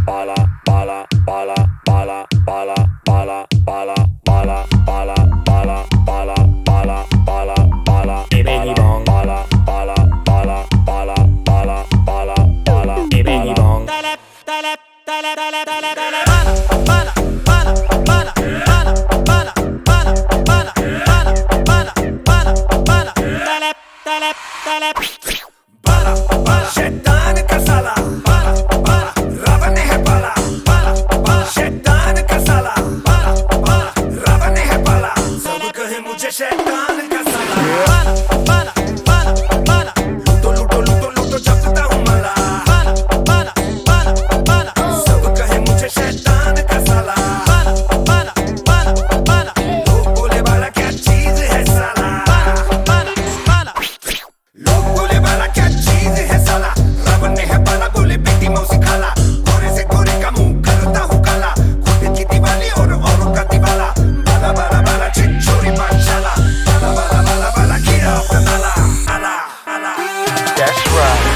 bala bala bala bala bala bala bala bala bala bala bala bala bala bala Biggie bong bala bala bala bala bala bala bala Biggie bong Dale, dale, dale, dale, dale, dale, bala, bala, bala, bala, bala, bala, bala, bala, bala, bala, bala, bala, dale, dale, dale, बाला बाला शैतान का साला बाला बाला रावण है बाला बाला बाला शैतान का साला बाला बाला रावण है बाला सब कहे मुझे शैतान का साला bala, bala, bala, bala, लूटो लूटो लूटो लूटो जपता हूँ माला bala, bala, bala, bala, सब कहे मुझे शैतान का साला bala, bala, bala, bala, लोग बोले बाला क्या चीज है साला bala, bala, लोग बोले बाला क्या चीज है साला रावण है बाला बोले बेटी मौसी खाला गोरे से गोरे का मुंह करता हूँ काला खुद की दिवाली और औरों का दिवाला बाला बाला बाला छिछोरी पाठशाला बाला बाला बाला बाला कीड़ा अपना नाला आला आला That's right